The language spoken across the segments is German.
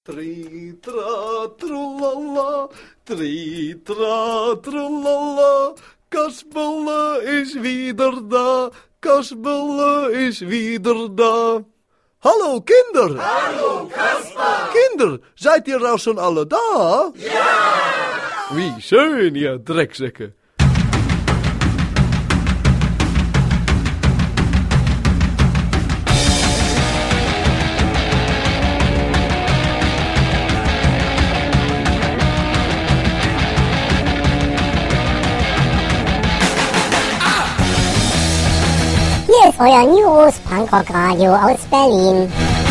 Tri tra trullala, tri tra trullala, Kasperle is wieder da, Kasperle is wieder da. Hallo Kinder! Hallo Kasper! Kinder, seid ihr auch schon alle da? Ja! Wie schön, ihr Drecksäcke! Hier ist euer News Punkrock Radio aus Berlin.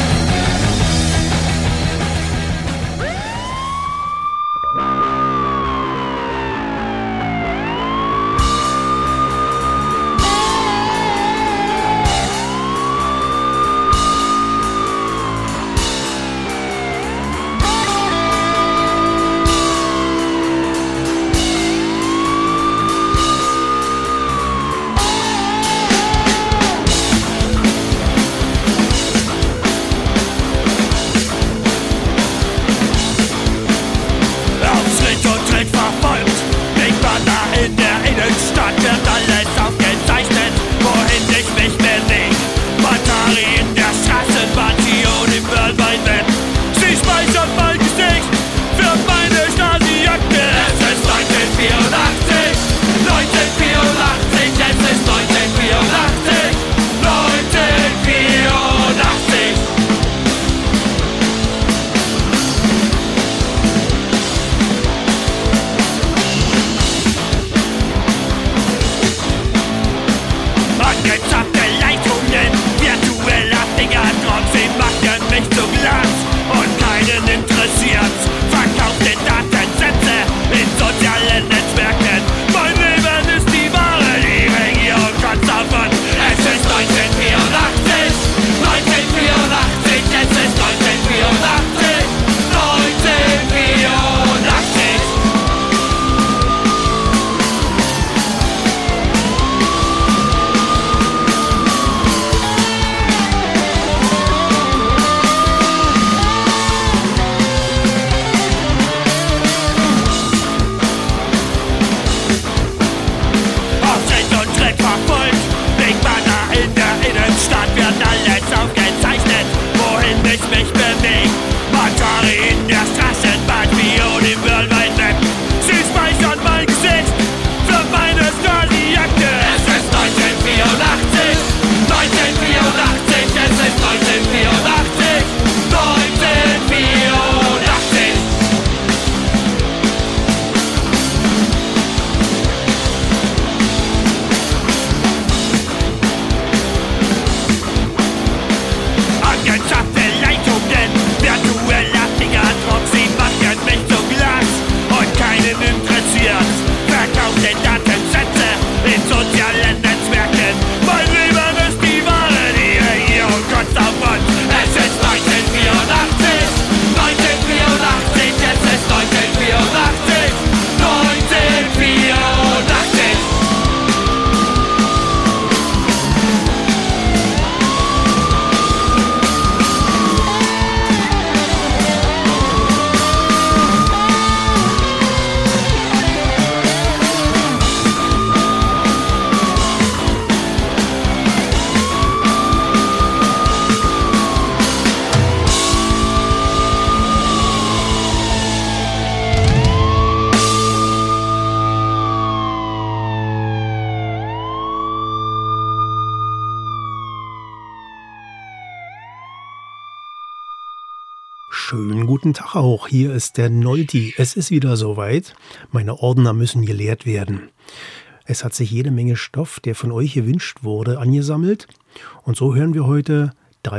Schönen guten Tag auch, hier ist der Nolti. Es ist wieder soweit, meine Ordner müssen geleert werden. Es hat sich jede Menge Stoff, der von euch gewünscht wurde, angesammelt. Und so hören wir heute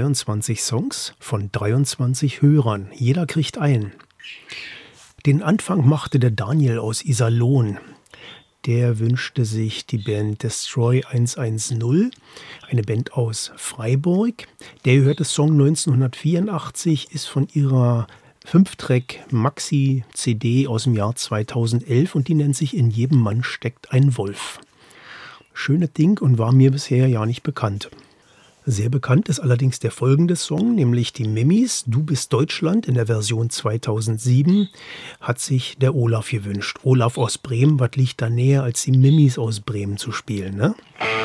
23 Songs von 23 Hörern. Jeder kriegt einen. Den Anfang machte der Daniel aus Iserlohn. Der wünschte sich die Band Destroy 110, eine Band aus Freiburg. Der gehörte Song 1984, ist von ihrer 5-Track-Maxi-CD aus dem Jahr 2011 und die nennt sich In jedem Mann steckt ein Wolf. Schönes Ding und war mir bisher ja nicht bekannt. Sehr bekannt ist allerdings der folgende Song, nämlich die Mimis, Du bist Deutschland in der Version 2007, hat sich der Olaf gewünscht. Olaf aus Bremen, was liegt da näher, als die Mimis aus Bremen zu spielen, ne?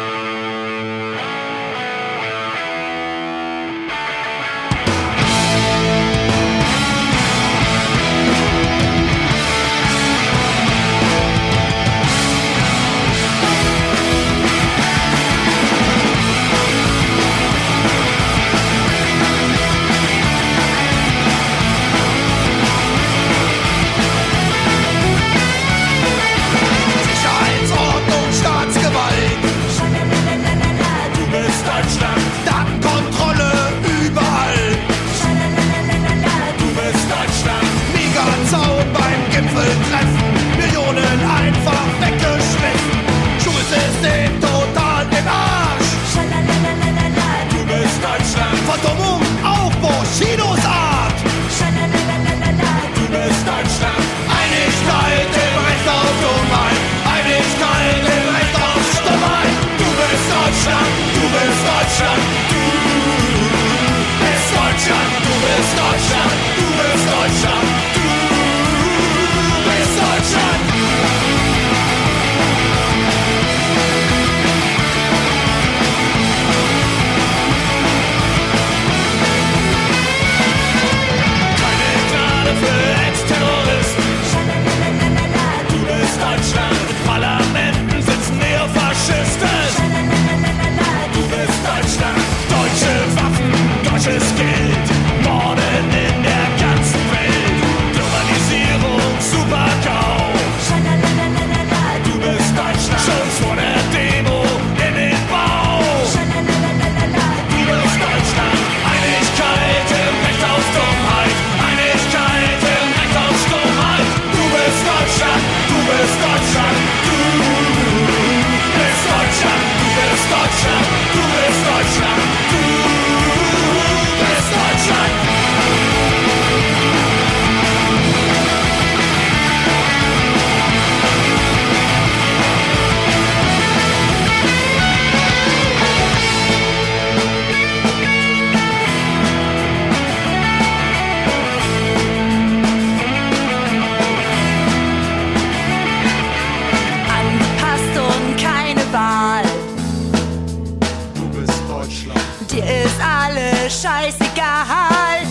Scheißegal.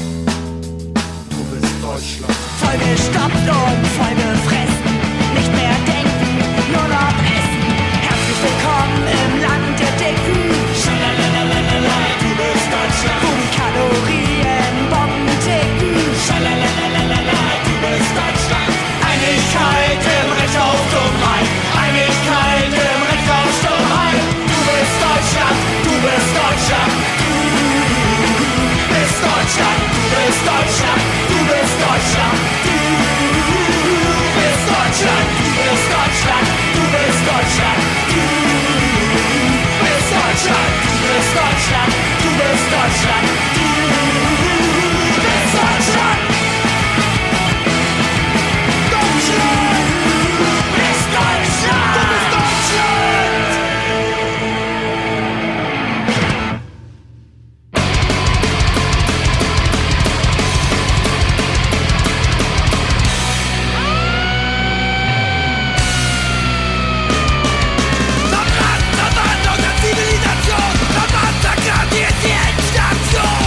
Du bist Deutschland. Vollgestopft und vollgefressen. Nicht mehr denken, nur noch essen. Herzlich willkommen im Land der Dicken. Schalalalala, du bist Deutschland. Um Kalorien, Bomben ticken. Schalalalala, du bist Deutschland. Einigkeit im Recht auf Dummheit. Einigkeit im Recht auf Stummheit. Du bist Deutschland, du bist Deutschland. Deutschland, du bist Deutschland, du bist Deutschland, du bist Deutschland, du bist Deutschland, du bist Deutschland, du bist Deutschland, du bist Deutschland, du bist Deutschland, du bist Deutschland. Deutschland, du bist Deutschland, du bist Deutschland. Die Endstation!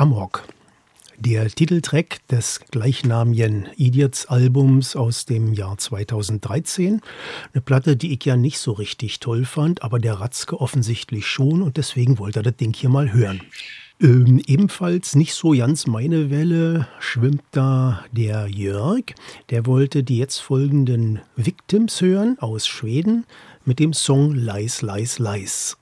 Amok. Der Titeltrack des gleichnamigen Idiots-Albums aus dem Jahr 2013. Eine Platte, die ich ja nicht so richtig toll fand, aber der Ratzke offensichtlich schon und deswegen wollte er das Ding hier mal hören. Ebenfalls nicht so ganz meine Welle schwimmt da der Jörg. Der wollte die jetzt folgenden Victims hören aus Schweden mit dem Song Lies, Lies, Lies.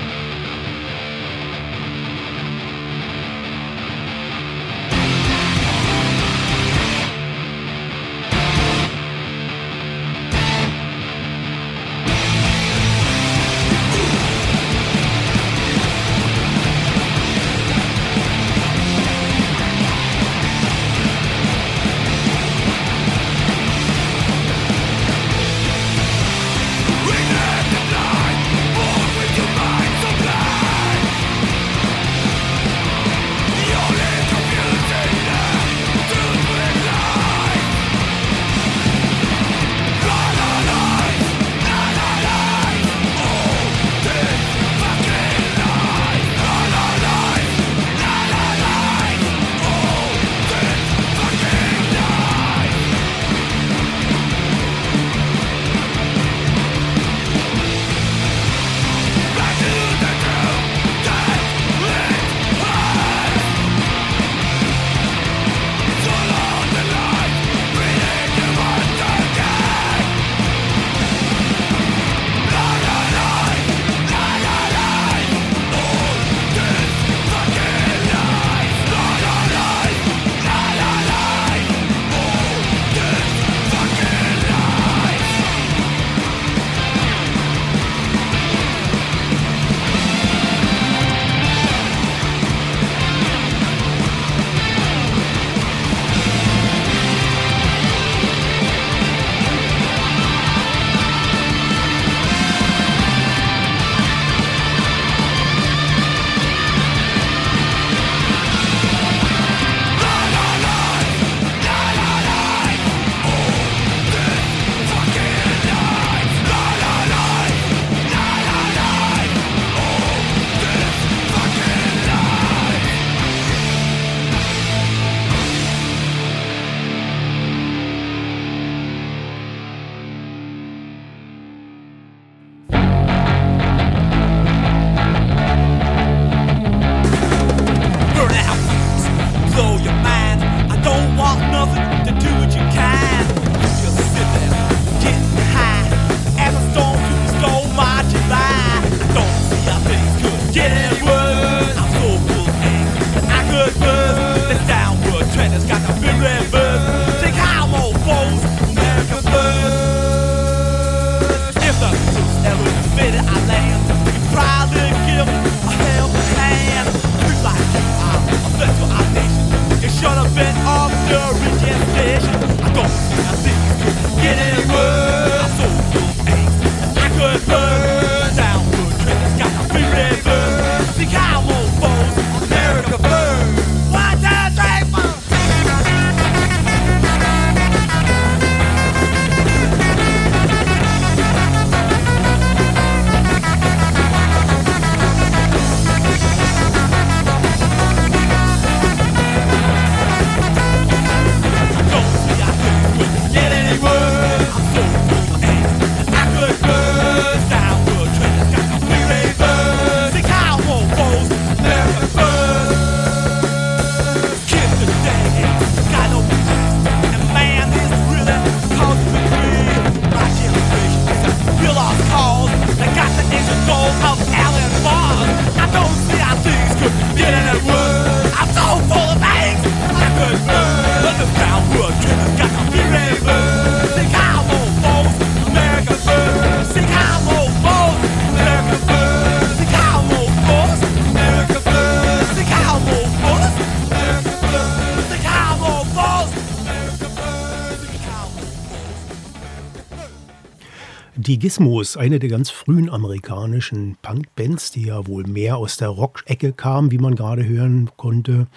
Die Gizmos, eine der ganz frühen amerikanischen Punkbands, die ja wohl mehr aus der Rock-Ecke kam, wie man gerade hören konnte,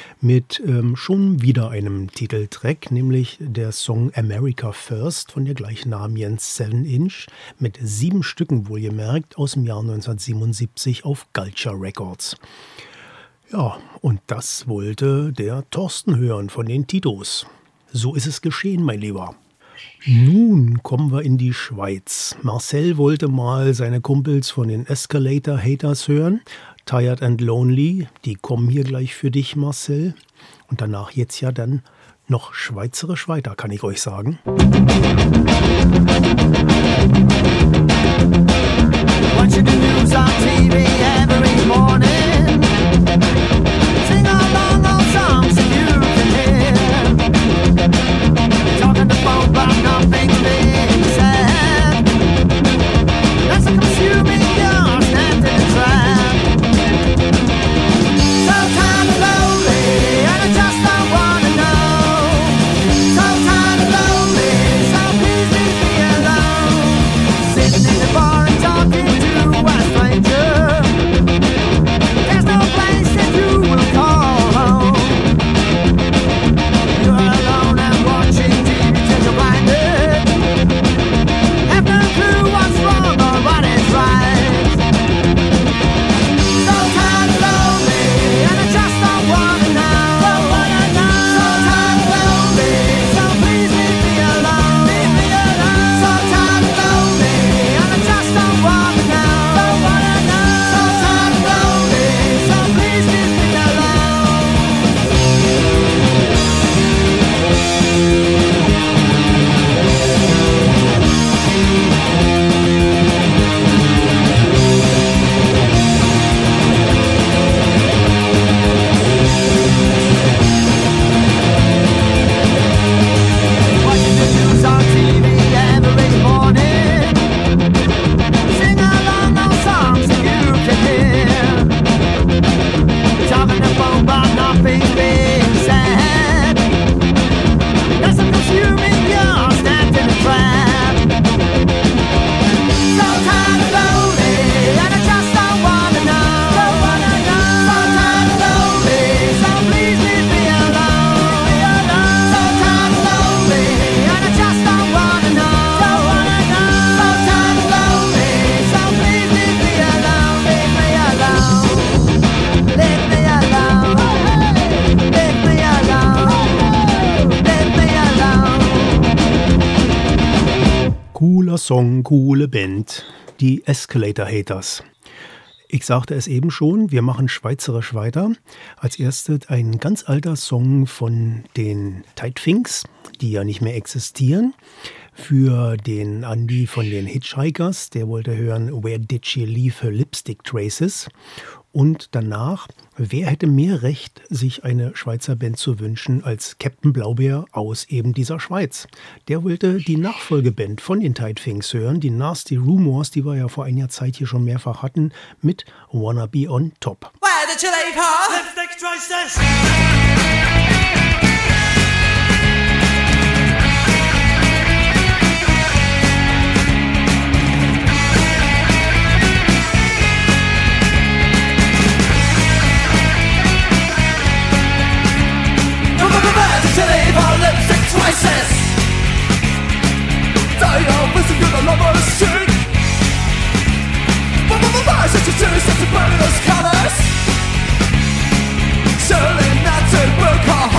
mit schon wieder einem Titeltrack, nämlich der Song America First von der gleichnamigen 7-Inch mit 7 Stücken wohlgemerkt aus dem Jahr 1977 auf Culture Records. Ja, und das wollte der Thorsten hören von den Titos. So ist es geschehen, mein Lieber. Nun kommen wir in die Schweiz. Marcel wollte mal seine Kumpels von den Escalator Haters hören. Tired and Lonely, die kommen hier gleich für dich, Marcel. Und danach jetzt ja dann noch schweizerisch weiter, kann ich euch sagen. Watching the news on TV every morning. Sing along all songs that you can hear. Talking the phone about nothing being said. That's a consuming your stand in a trap. So tired and lonely, and I just don't wanna know. So tired and lonely, so please leave me alone. Sitting in the bar and talking to a stranger. There's no place that you will call home. You're alone and watching TV till you're blinded. Have no clue what's wrong or what is right. So tired and lonely, and I just don't wanna know. So tired and lonely, so please leave me alone. So tired and lonely, and I just don't wanna know. So tired and lonely, so please leave me alone. Watching the news on TV every morning. Sing along those songs that you can hear. Talking the phone about nothing being said. That's a consuming your stand in a trap. So tired and lonely, and I just don't wanna know. So tired and lonely, so please leave me alone. So tired and lonely, and I just don't wanna know. So tired and lonely, so please leave me alone. Leave me alone. Leave me alone. Leave me alone. Leave me alone. Cooler Song, coole Band, die Escalator Haters. Ich sagte es eben schon, wir machen schweizerisch weiter. Als erstes ein ganz alter Song von den Tight Finks, die ja nicht mehr existieren. Für den Andy von den Hitchhikers, der wollte hören Where Did She Leave Her Lipstick Traces? Und danach, wer hätte mehr Recht, sich eine Schweizer Band zu wünschen als Captain Blaubeer aus eben dieser Schweiz? Der wollte die Nachfolgeband von den Tight Finks hören, die Nasty Rumors, die wir ja vor einiger Zeit hier schon mehrfach hatten, mit Wanna Be on Top. Where did you leave her? Lipstick traces. Where did you leave her lipstick traces? Day of missing in the lover's street. Why should you choose such a burning colours? Surely not to broke her heart.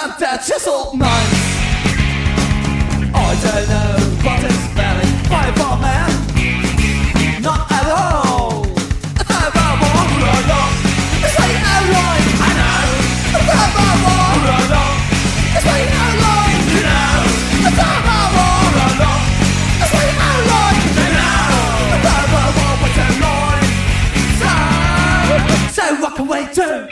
and their chiseled minds. I don't know what is spelling fireman. Not at all. It's not about war. It's like outline. I know. It's not about war. It's like outline. You know. It's not about war. It's like outline. You know. It's not about war, but it's line. So rock away too.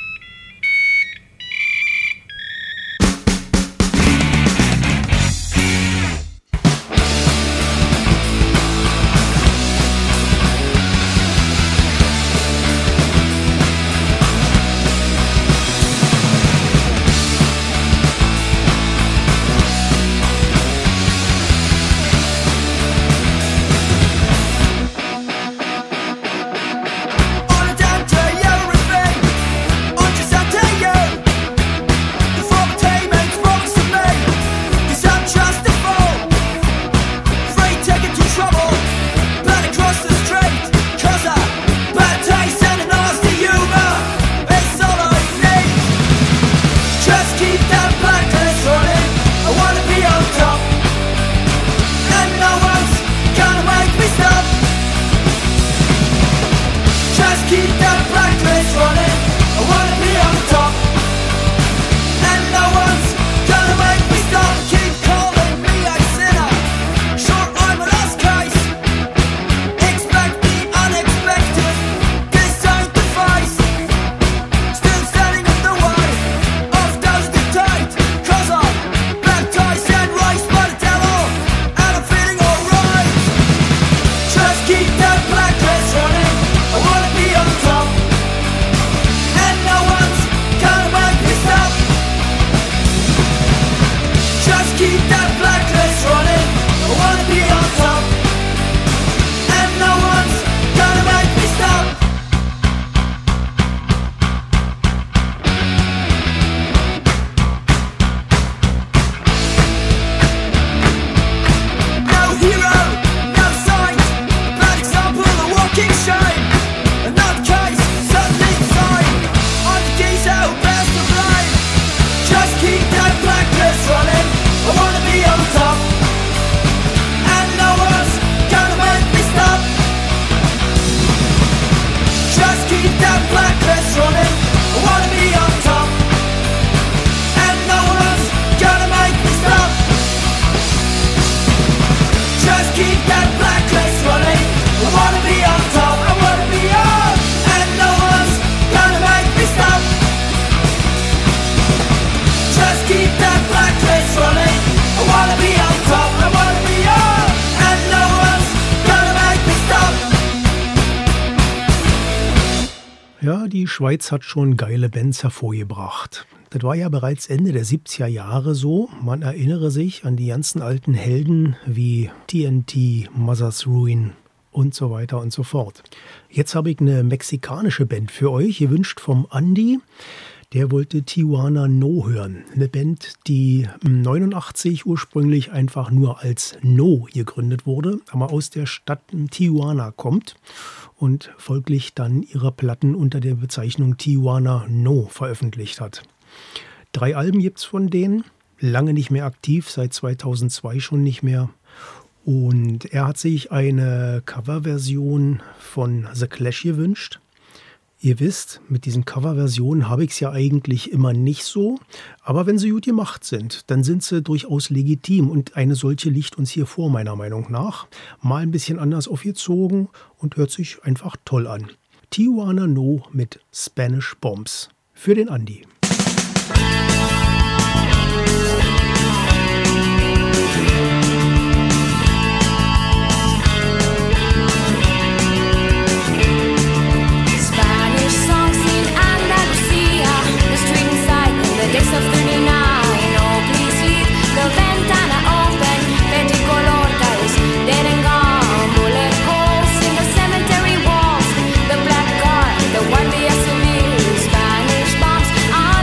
Ja, die Schweiz hat schon geile Bands hervorgebracht. Das war ja bereits Ende der 70er Jahre so. Man erinnere sich an die ganzen alten Helden wie TNT, Mother's Ruin und so weiter und so fort. Jetzt habe ich eine mexikanische Band für euch, gewünscht vom Andi. Der wollte Tijuana No hören. Eine Band, die 1989 ursprünglich einfach nur als No gegründet wurde, aber aus der Stadt Tijuana kommt und folglich dann ihre Platten unter der Bezeichnung Tijuana No veröffentlicht hat. 3 Alben gibt es von denen, lange nicht mehr aktiv, seit 2002 schon nicht mehr. Und er hat sich eine Coverversion von The Clash gewünscht. Ihr wisst, mit diesen Coverversionen habe ich es ja eigentlich immer nicht so. Aber wenn sie gut gemacht sind, dann sind sie durchaus legitim. Und eine solche liegt uns hier vor, meiner Meinung nach. Mal ein bisschen anders aufgezogen und hört sich einfach toll an. Tijuana No mit Spanish Bombs. Für den Andi. Days of 39, oh please leave the ventana open. Venticolor colors, dead and gone. Bullet holes in the cemetery walls. The black guard, the white Via Civil. Spanish bombs on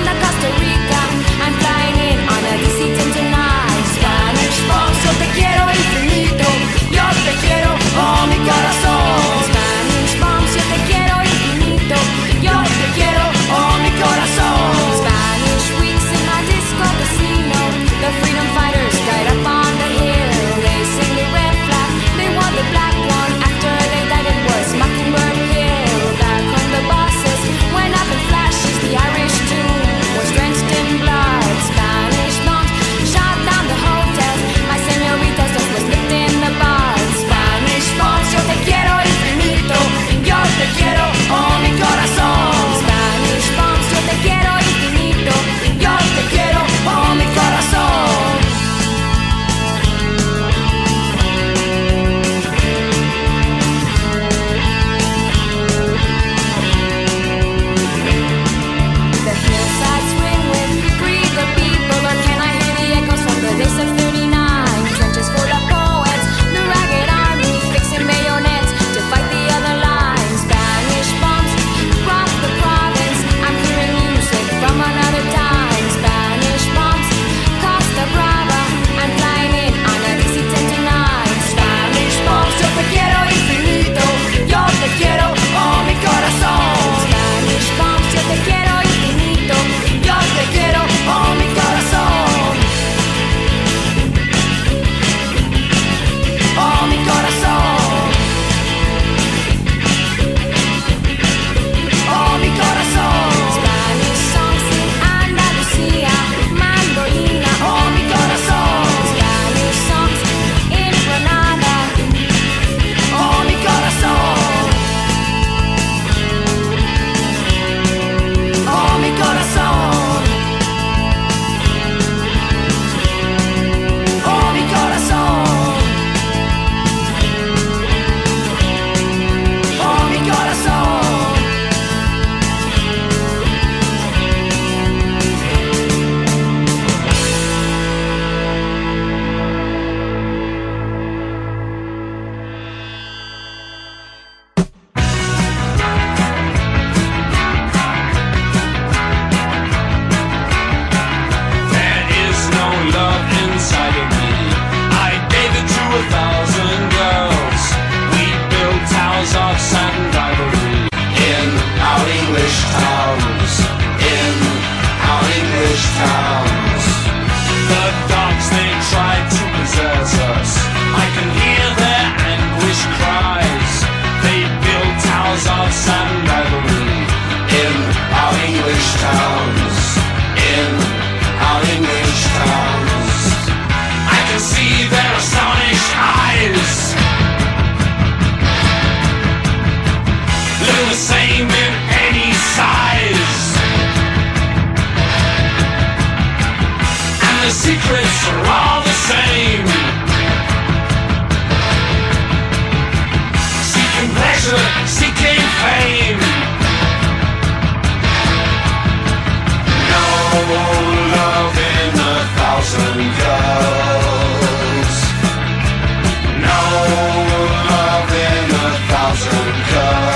secrets are all the same. Seeking pleasure, seeking fame. No love in a thousand girls. No love in a thousand girls.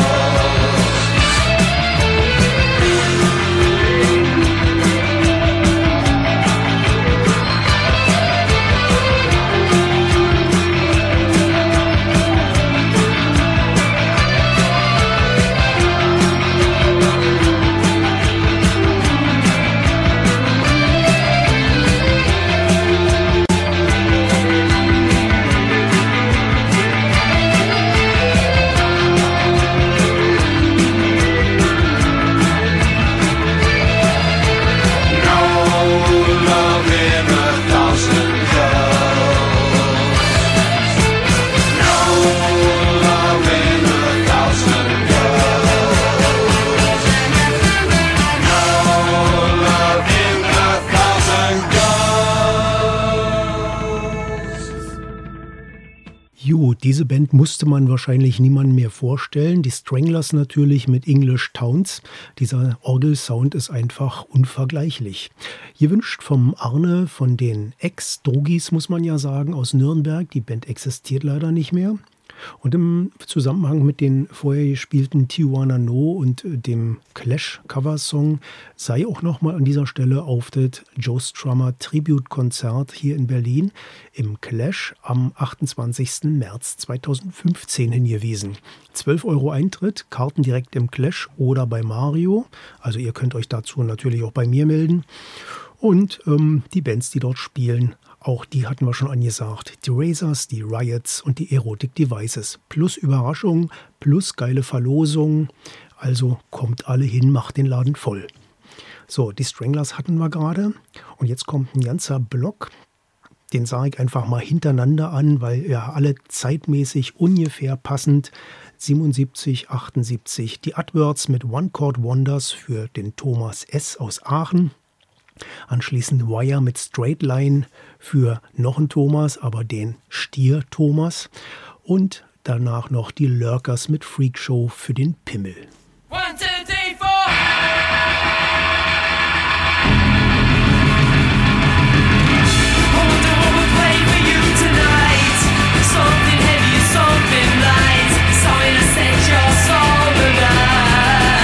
Diese Band musste man wahrscheinlich niemandem mehr vorstellen. Die Stranglers natürlich mit English Towns. Dieser Orgelsound ist einfach unvergleichlich. Gewünscht vom Arne von den Ex-Drogis, muss man ja sagen, aus Nürnberg. Die Band existiert leider nicht mehr. Und im Zusammenhang mit den vorher gespielten Tijuana No und dem Clash-Coversong sei auch nochmal an dieser Stelle auf das Joe Strummer Tribute-Konzert hier in Berlin im Clash am 28. März 2015 hingewiesen. 12 € Eintritt, Karten direkt im Clash oder bei Mario. Also ihr könnt euch dazu natürlich auch bei mir melden. Und die Bands, die dort spielen, auch die hatten wir schon angesagt. Die Razors, die Riots und die Erotic Devices. Plus Überraschungen, plus geile Verlosungen. Also kommt alle hin, macht den Laden voll. So, die Stranglers hatten wir gerade. Und jetzt kommt ein ganzer Block. Den sage ich einfach mal hintereinander an, weil ja alle zeitmäßig ungefähr passend. 77, 78. Die AdWords mit One Chord Wonders für den Thomas S. aus Aachen. Anschließend Wire mit Straight Line für noch einen Thomas, aber den Stier Thomas. Und danach noch die Lurkers mit Freakshow für den Pimmel. 1, 2, 3, 4. Something heavy, something light, something to set your soul alive.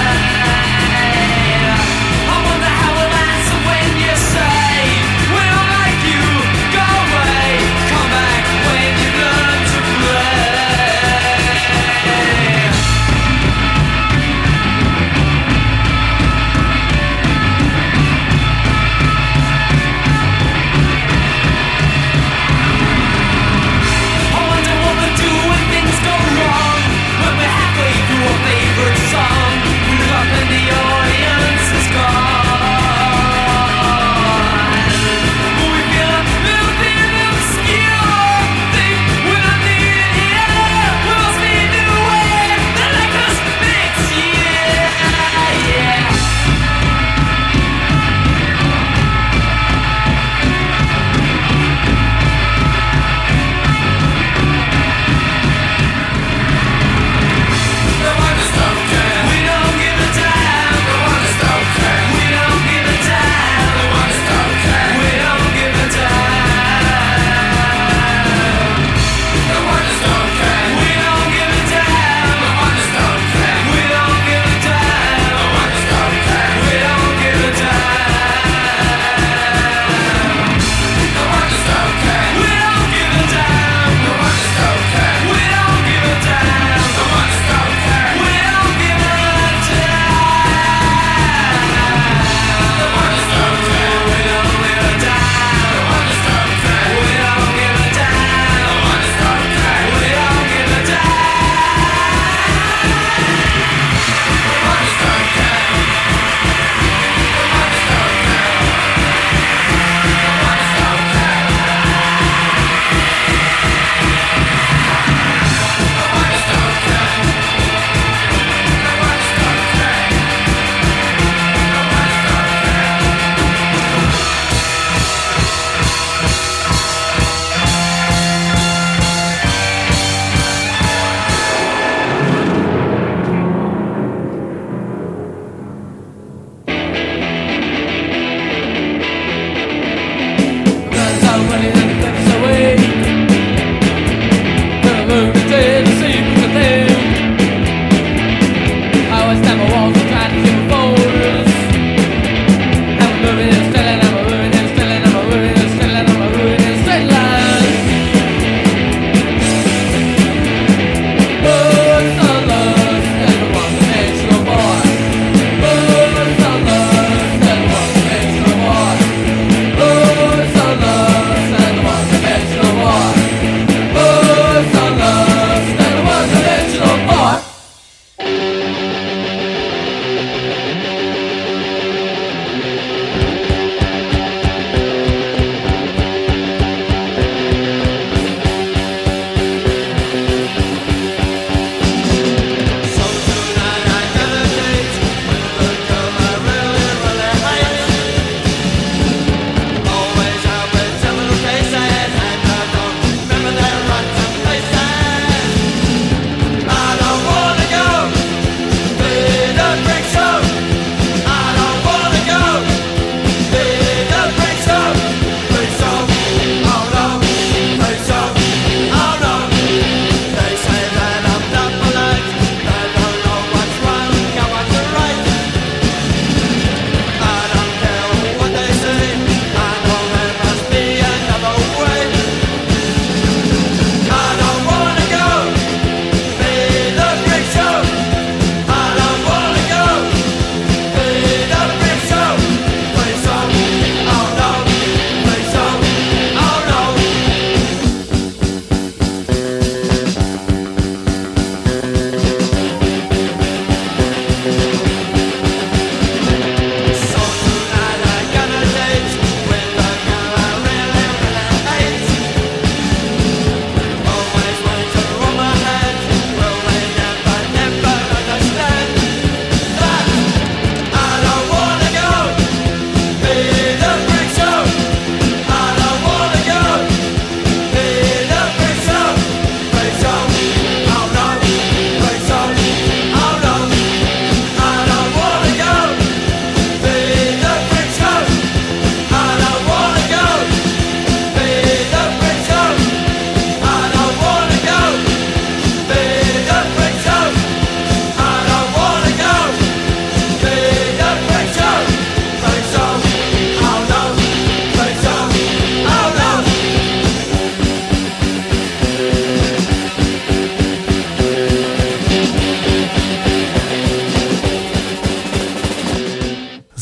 I wonder how we'll answer when you say, we don't like you, go away, come back when you learn to play.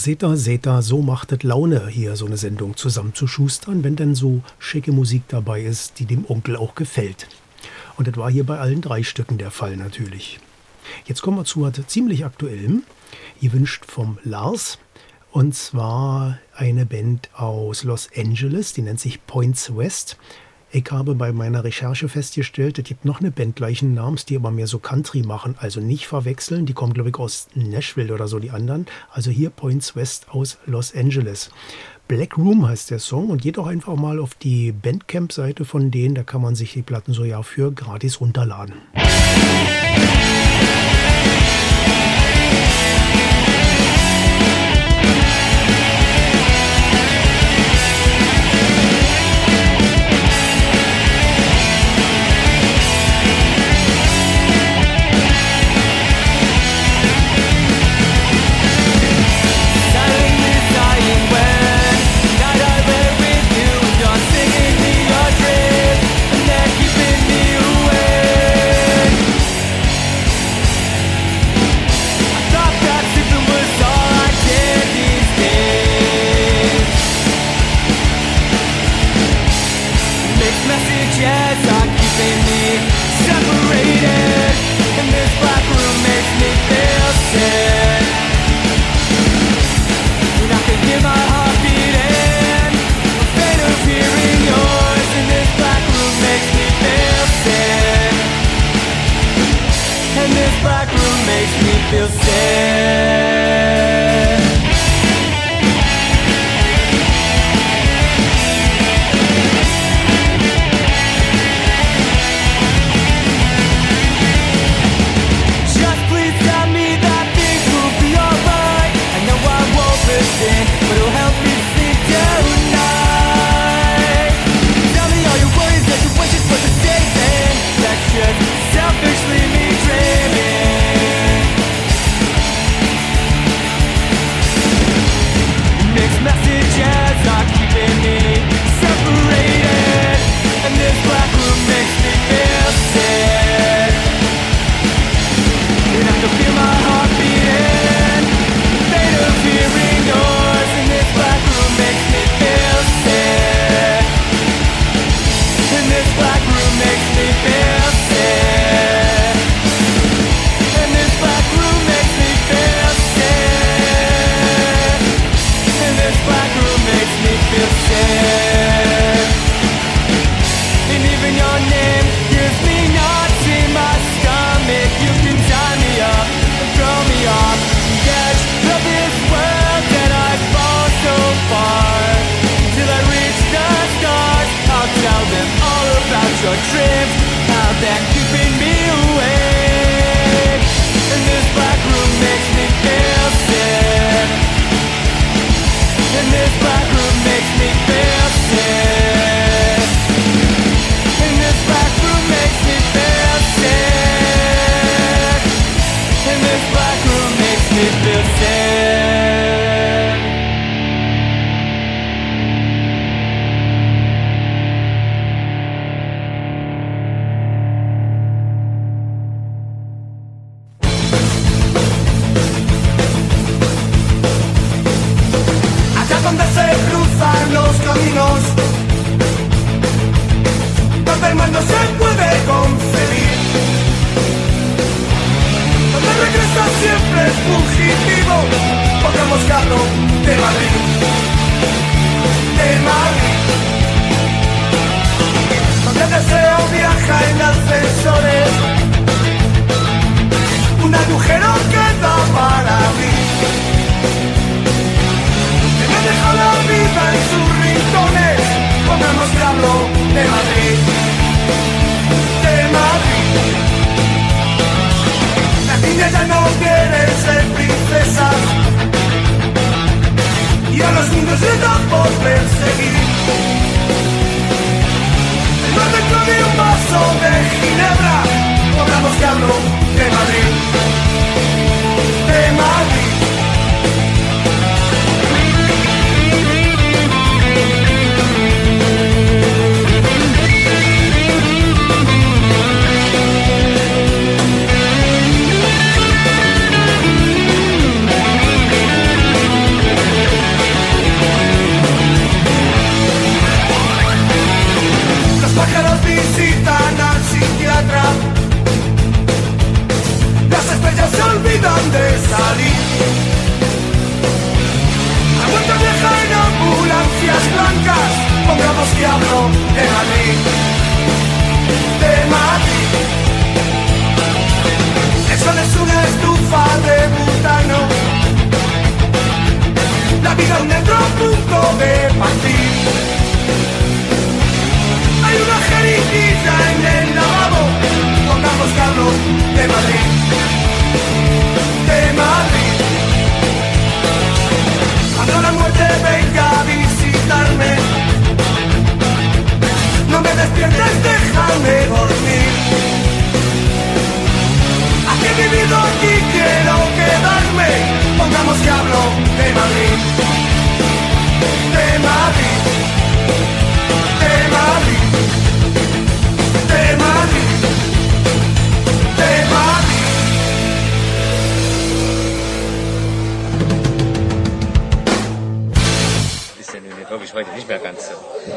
seht ihr, so macht es Laune, hier so eine Sendung zusammenzuschustern, wenn denn so schicke Musik dabei ist, die dem Onkel auch gefällt. Und das war hier bei allen 3 Stücken der Fall natürlich. Jetzt kommen wir zu was ziemlich Aktuellem, gewünscht vom Lars. Und zwar eine Band aus Los Angeles, die nennt sich Points West. Ich habe bei meiner Recherche festgestellt, es gibt noch eine Band gleichen Namens, die aber mehr so Country machen. Also nicht verwechseln, die kommen glaube ich aus Nashville oder so, die anderen. Also hier Points West aus Los Angeles. Black Room heißt der Song und geht auch einfach mal auf die Bandcamp-Seite von denen. Da kann man sich die Platten so ja für gratis runterladen.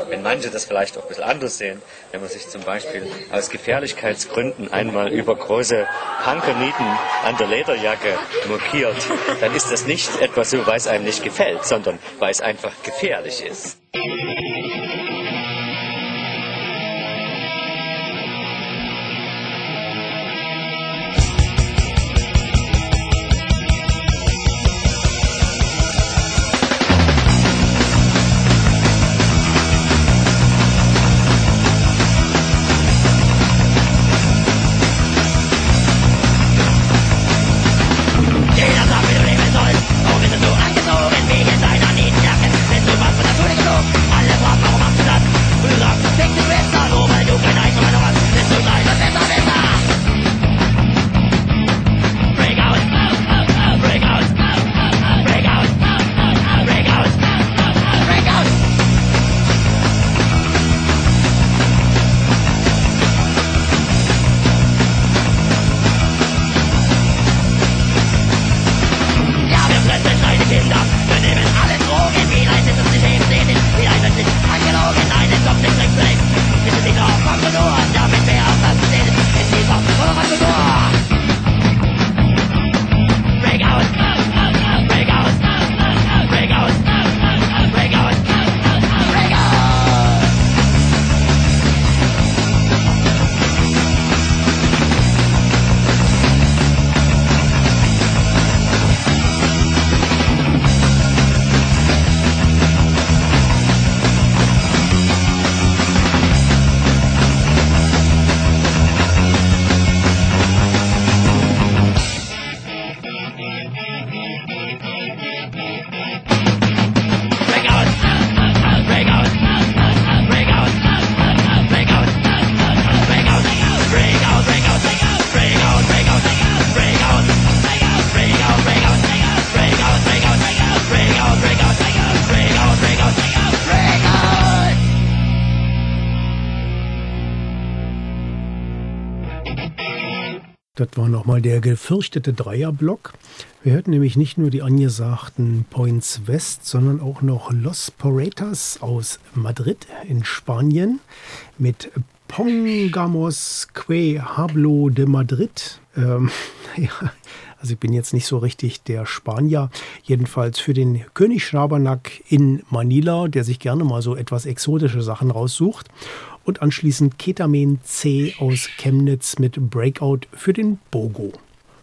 wenn manche das vielleicht auch ein bisschen anders sehen, wenn man sich zum Beispiel aus Gefährlichkeitsgründen einmal über große Punkernieten an der Lederjacke mokiert, dann ist das nicht etwa so, weil es einem nicht gefällt, sondern weil es einfach gefährlich ist. Das war nochmal der gefürchtete Dreierblock. Wir hörten nämlich nicht nur die angesagten Points West, sondern auch noch Los Poetas aus Madrid in Spanien mit Pongamos que Hablo de Madrid. Ja, also ich bin jetzt nicht so richtig der Spanier. Jedenfalls für den König Schabernack in Manila, der sich gerne mal so etwas exotische Sachen raussucht. Und anschließend Ketamin C aus Chemnitz mit Breakout für den Bogo.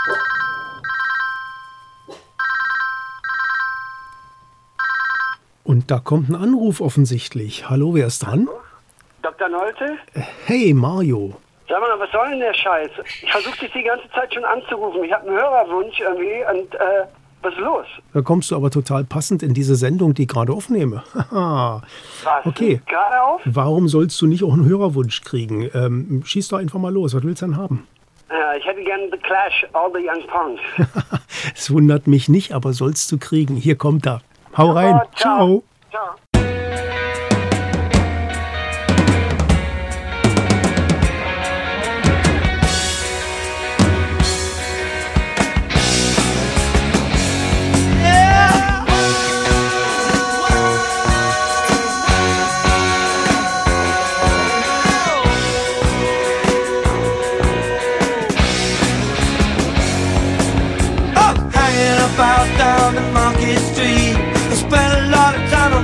Und da kommt ein Anruf offensichtlich. Hallo, wer ist dran? Dr. Nolte? Hey, Mario. Sag mal, was soll denn der Scheiß? Ich versuche dich die ganze Zeit schon anzurufen. Ich habe einen Hörerwunsch irgendwie und was ist los? Da kommst du aber total passend in diese Sendung, die ich gerade aufnehme. Was? Okay. Gerade auf? Warum sollst du nicht auch einen Hörerwunsch kriegen? Schieß doch einfach mal los. Was willst du denn haben? Ja, ich hätte gerne The Clash, All the Young Punks. Es wundert mich nicht, aber sollst du kriegen. Hier kommt er. Hau rein. Ciao. Ciao. Out down the Market Street. I spent a lot of time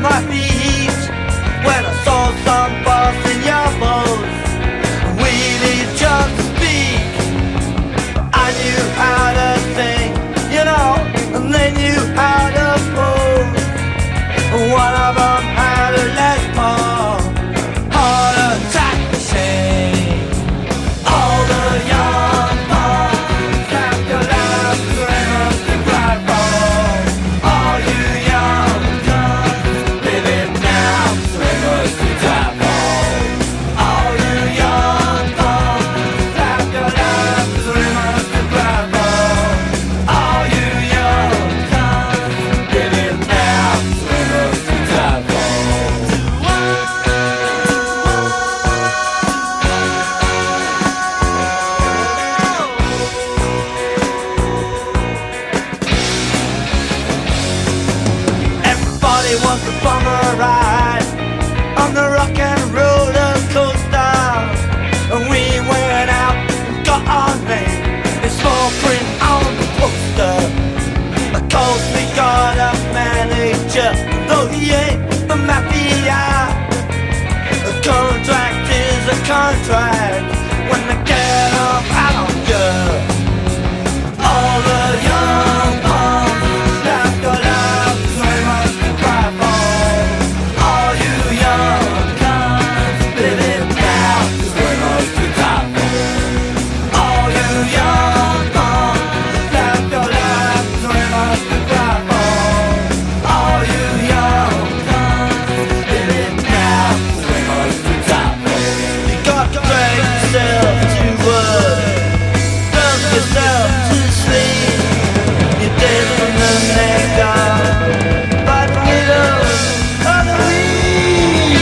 and roller coaster. And we went out and got our name in small print on the poster. Of course we got a manager, though he ain't the mafia. A contract is a contract when they get up out on you. All the young punks left your lives very much to cry for. All you young cunts live it now, there's very much to die for. All you young punks left your lives very much to cry for. All you young cunts live it now, there's very much to die for. You got to drag yourself to work, love yourself to sleep. You're dead from the neck up by the middle of the week.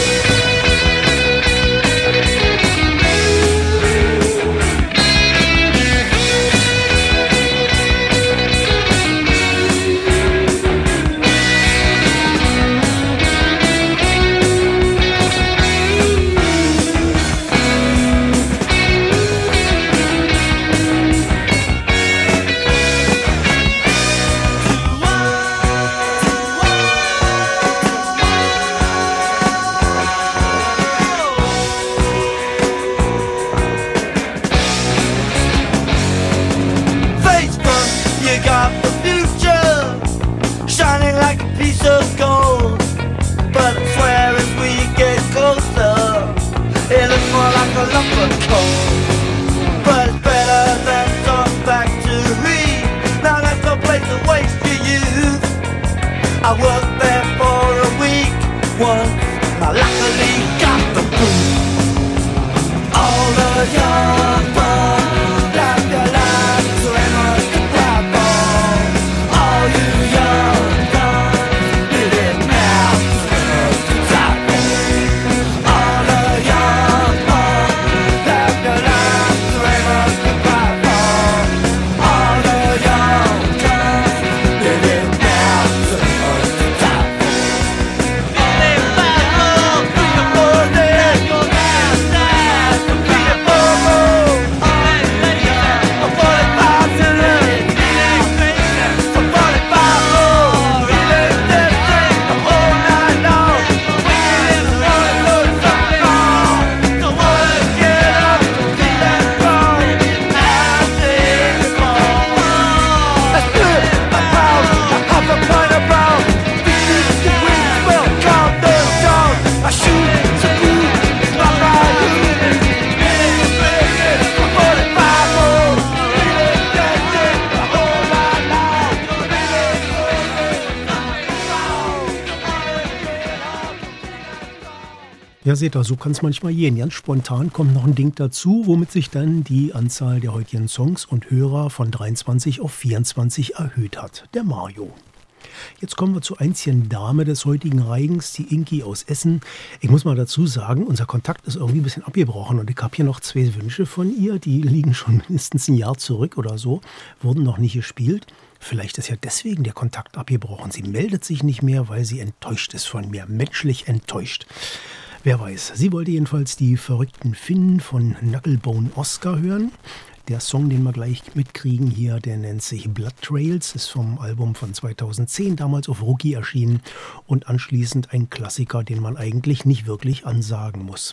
Facebook, you got the future shining like a piece of gold. But I swear as we get closer, it looks more like a lump of coal. But it's better than some factory. Now there's no place to waste your youth. I worked there for a week once, I luckily got the boot. All the young ones left their lives very much to cry for. All you young guns live it now, very much to die for. All the young ones left their lives very much to cry for. All the young guns live it now, very much to die for. Live back up, be a birthday, go downstairs, be a bobo. A 45 to live, a 45 more. We live this thing the whole night long. We live one look something wrong. So wanna get up, see that wrong. I say it's wrong. Let's do it. I'm proud, I have a pint of brown. Beat the wind, well, calm the dawn. I shoot some food, it's not my unit. A 45 more. We live that thing the whole night long. We live Ja, seht ihr, so kann es manchmal gehen. Ganz spontan kommt noch ein Ding dazu, womit sich dann die Anzahl der heutigen Songs und Hörer von 23 auf 24 erhöht hat. Der Mario. Jetzt kommen wir zur einzigen Dame des heutigen Reigens, die Inki aus Essen. Ich muss mal dazu sagen, unser Kontakt ist irgendwie ein bisschen abgebrochen und ich habe hier noch 2 Wünsche von ihr, die liegen schon mindestens ein Jahr zurück oder so, wurden noch nicht gespielt. Vielleicht ist ja deswegen der Kontakt abgebrochen. Sie meldet sich nicht mehr, weil sie enttäuscht ist von mir, menschlich enttäuscht. Wer weiß. Sie wollte jedenfalls die verrückten Finnen von Knucklebone Oscar hören. Der Song, den wir gleich mitkriegen hier, der nennt sich Blood Trails, ist vom Album von 2010, damals auf Rookie erschienen und anschließend ein Klassiker, den man eigentlich nicht wirklich ansagen muss.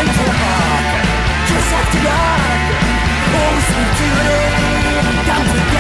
Just after dark, oh, sweet Julie, come to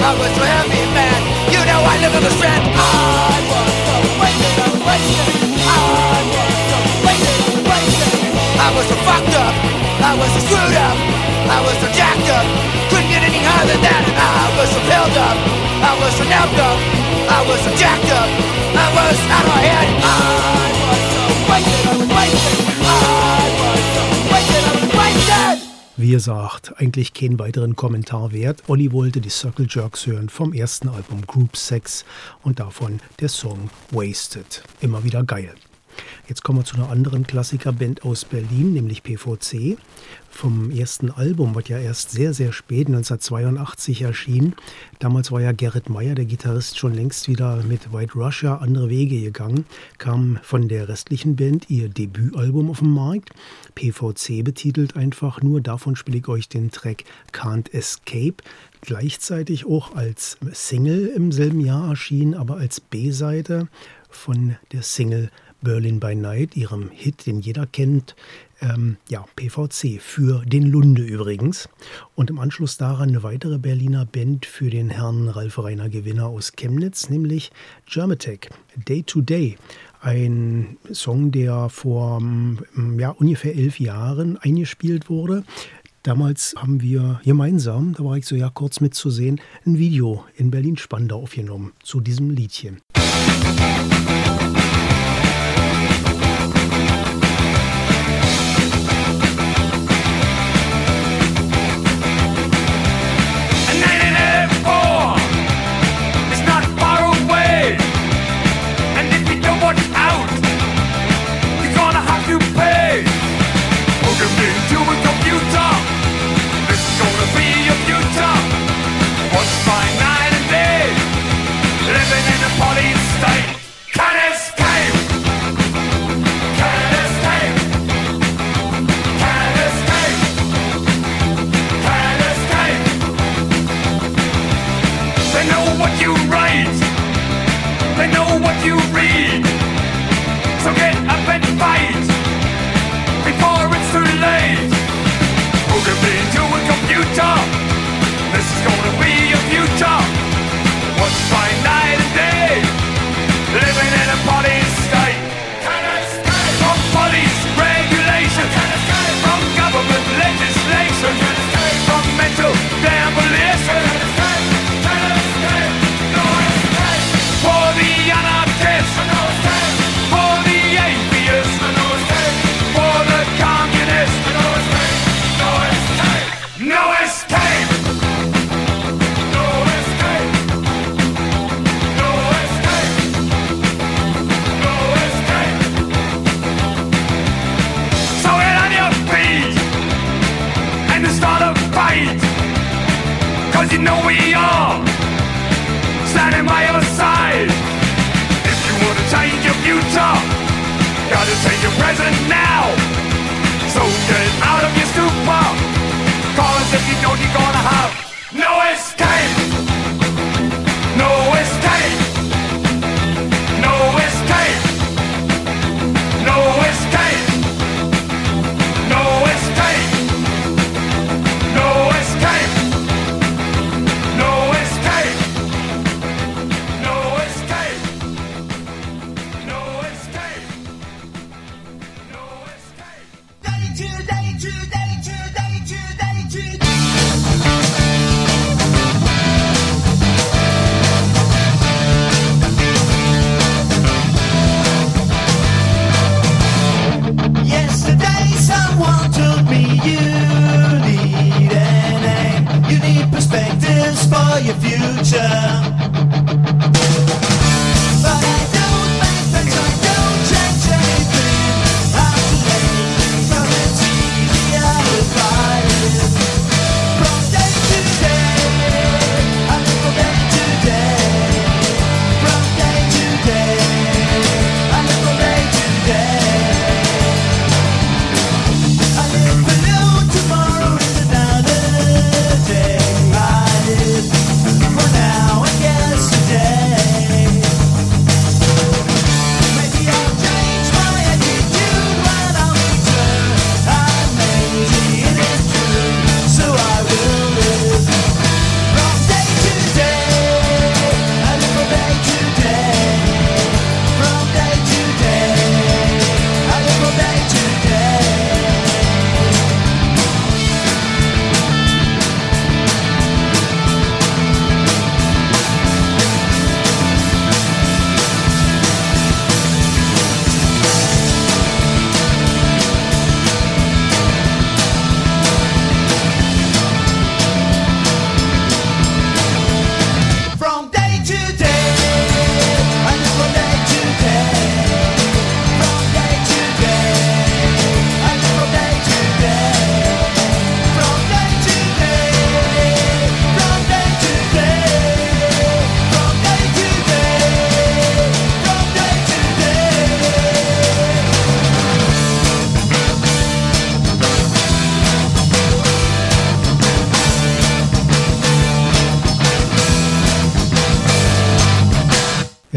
I was so heavy, man. You know I live in the strand. I was so wasted, I was wasted. I was so wasted, I was wasted. I was so fucked up, I was so screwed up, I was so jacked up. Couldn't get any higher than that. I was so filled up, I was so napped up, I was so jacked up, I was out of my head. I was so wasted, I was wasted. I was so wasted, I was wasted. Wie gesagt, eigentlich keinen weiteren Kommentar wert. Olli wollte die Circle Jerks hören vom ersten Album Group Sex und davon der Song Wasted. Immer wieder geil. Jetzt kommen wir zu einer anderen Klassikerband aus Berlin, nämlich PVC. Vom ersten Album, was ja erst sehr, sehr spät, 1982 erschien. Damals war ja Gerrit Meyer, der Gitarrist, schon längst wieder mit White Russia andere Wege gegangen. Kam von der restlichen Band ihr Debütalbum auf den Markt. PVC betitelt einfach nur. Davon spiele ich euch den Track Can't Escape. Gleichzeitig auch als Single im selben Jahr erschienen, aber als B-Seite von der Single Berlin by Night, ihrem Hit, den jeder kennt. PVC für den Lunde übrigens. Und im Anschluss daran eine weitere Berliner Band für den Herrn Ralf Rainer Gewinner aus Chemnitz, nämlich Germatech, Day to Day. Ein Song, der vor ungefähr 11 Jahren eingespielt wurde. Damals haben wir gemeinsam, da war ich so ja kurz mitzusehen, ein Video in Berlin-Spandau aufgenommen zu diesem Liedchen.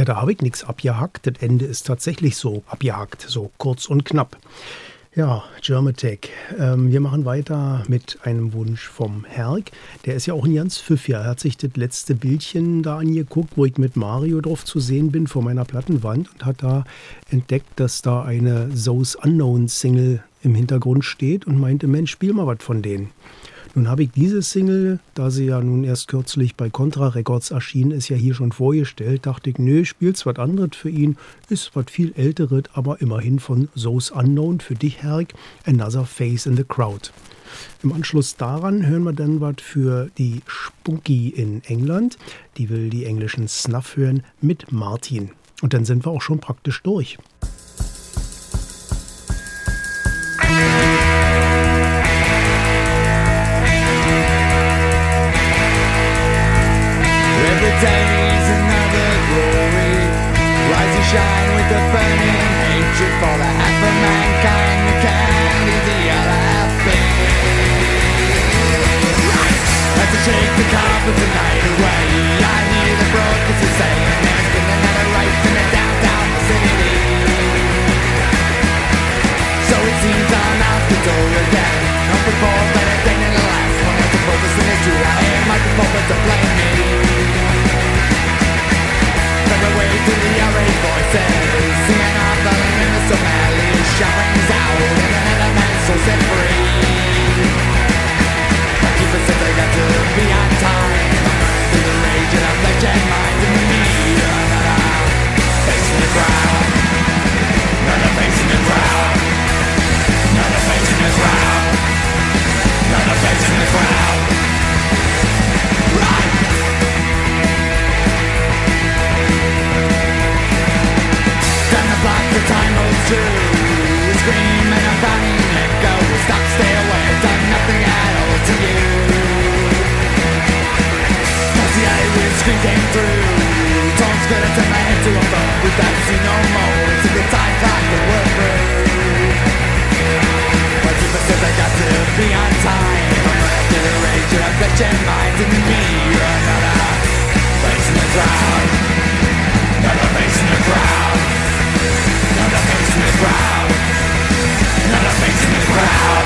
Ja, da habe ich nichts abgehackt. Das Ende ist tatsächlich so abgehackt, so kurz und knapp. Ja, Germatech. Wir machen weiter mit einem Wunsch vom Herg. Der ist ja auch ein ganz pfiffiger. Er hat sich das letzte Bildchen da angeguckt, wo ich mit Mario drauf zu sehen bin vor meiner Plattenwand und hat da entdeckt, dass da eine Those Unknown Single im Hintergrund steht und meinte, Mensch, spiel mal was von denen. Nun habe ich diese Single, da sie ja nun erst kürzlich bei Contra Records erschienen ist, ja hier schon vorgestellt. Dachte ich, nö, spiel's was anderes für ihn. Ist was viel älteres, aber immerhin von Those Unknown für dich, Herg. Another Face in the Crowd. Im Anschluss daran hören wir dann was für die Spunky in England. Die will die englischen Snuff hören mit Martin. Und dann sind wir auch schon praktisch durch. Day's another glory. Rise and shine with the burning hatred for the half of mankind who can leave the other half Had to shake the carpet the night away. I hear the broadcasters saying there's been another rape in the downtown vicinity. So it seems I'm out the door again. Not before better than in the last one. At the focus in the true, I hear microphone to blame me. Away to the irate voices, singing our falling in the Somali, shouting out, and another man so set free. My keeper says I got to be on time. I'm running through the rage and I'm legend mind in the media. Facing the crowd, another facing the crowd, another facing the crowd, another facing the crowd. Right. Block the time holds true. We scream and I'm finding let go. Stop, stay away, done nothing at all to you. Cause the Irish scream came through. Tones could have turned my head to a phone. We've got to see no more. It's a good time clock to work through. My keeper says I got to be on time. I'm running through the rage and I've got your mind in me. You're another face in the crowd. Another face in the crowd. Another face in the crowd. Another face in the crowd.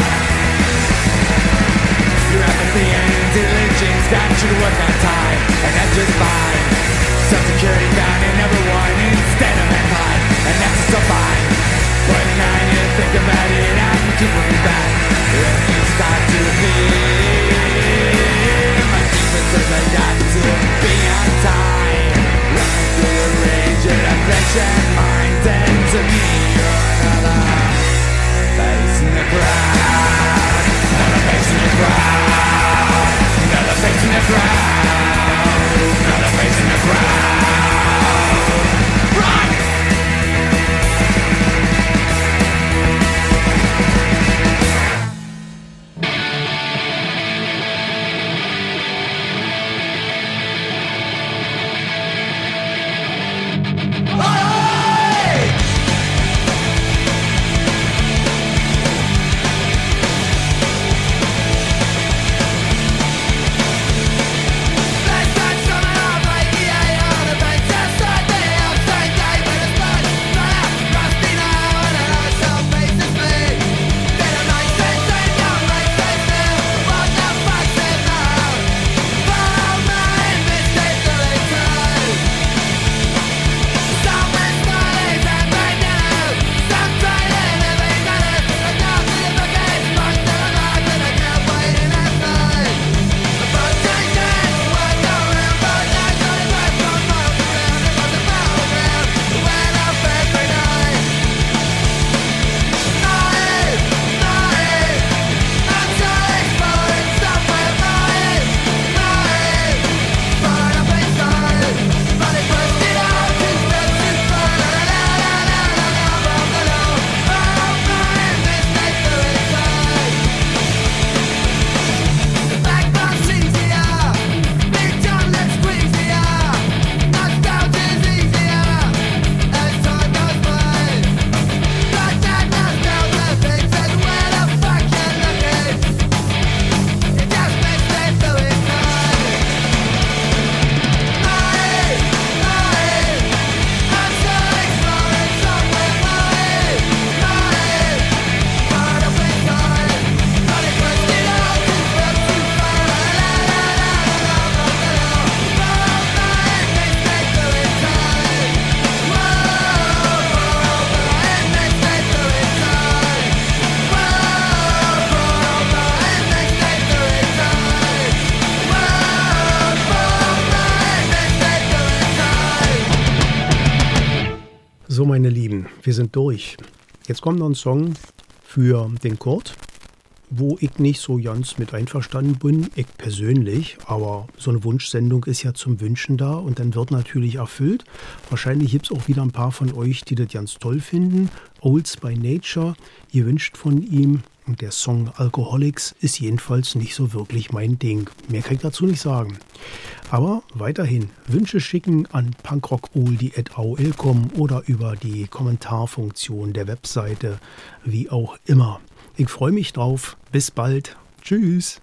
Your apathy and diligence got you to work on time, and that's just fine. Self-security found in everyone instead of mankind, and that's so fine. But now you think about it and you keep looking back. Then you start to feel my keeper says I got to be on time. Running through the rage and affection, mind and to me you're another face in the crowd. Another face in the crowd. Another face in the crowd. Another face in the crowd. Wir sind durch. Jetzt kommt noch ein Song für den Kurt, wo ich nicht so ganz mit einverstanden bin, ich persönlich, aber so eine Wunschsendung ist ja zum Wünschen da und dann wird natürlich erfüllt. Wahrscheinlich gibt es auch wieder ein paar von euch, die das ganz toll finden. Olds by Nature, ihr wünscht von ihm und der Song Alcoholics ist jedenfalls nicht so wirklich mein Ding. Mehr kann ich dazu nicht sagen. Aber weiterhin Wünsche schicken an punkrockoli@aol.com oder über die Kommentarfunktion der Webseite, wie auch immer. Ich freue mich drauf. Bis bald. Tschüss.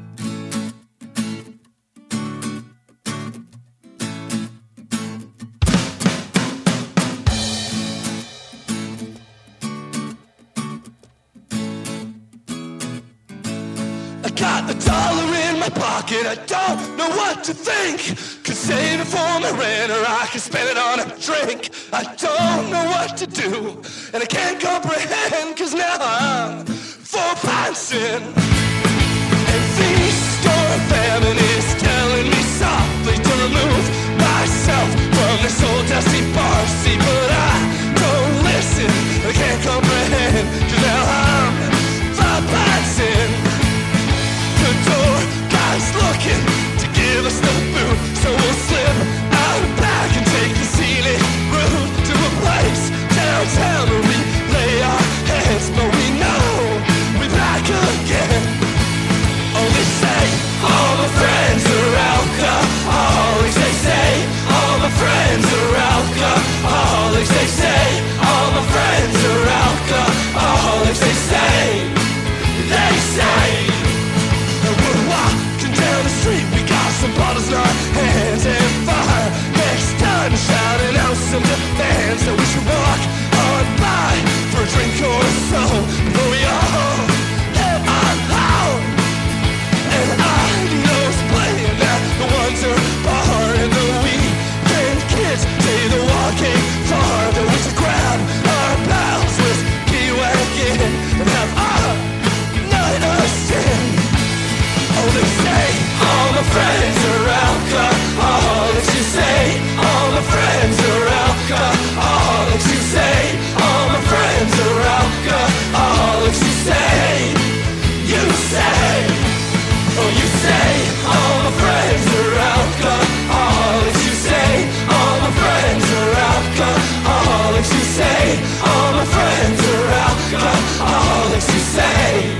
I got a dollar in my pocket, I don't know what to think. Could save it for my rent or I could spend it on a drink. I don't know what to do and I can't comprehend, cause now I'm 4 pints in and the storm famine is telling me softly to remove myself from this old dusty bar seat, but I don't listen, I can't comprehend, cause now I'm 5 pints in. The door guy's looking to give us the boot, so we'll slip out back and take the scenic route to a place downtown where we lay our heads, but we know we're back again. Oh, they say all my friends are alcoholics. They say all my friends are alcoholics. They say all my friends are alcoholics. They say. We're walking down the street, we got some bottles in our hands and fire next time, shouting out some demands that we should walk on by for a drink or so before we all head on home. And I know it's playing that the ones are bar and the weekend kids say the walk ain't far, that we should grab our pals with key wagon and have our night of sin. Oh, they say all my friends are alcoholics. You say all my friends are alcoholics. You say all my friends are alcoholics. You say, oh, you say all my friends are alcoholics. You say all my friends are alcoholics. You say all my friends are alcoholics. You say.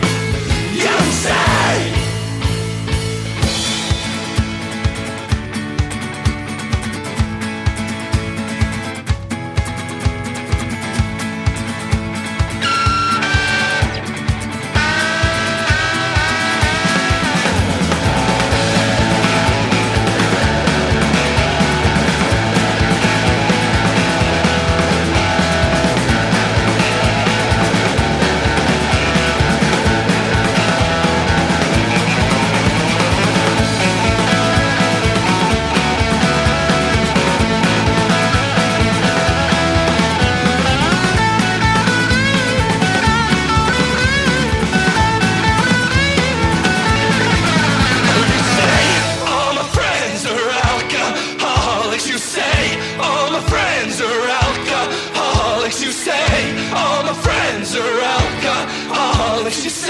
You say all my friends are alcoholics. You say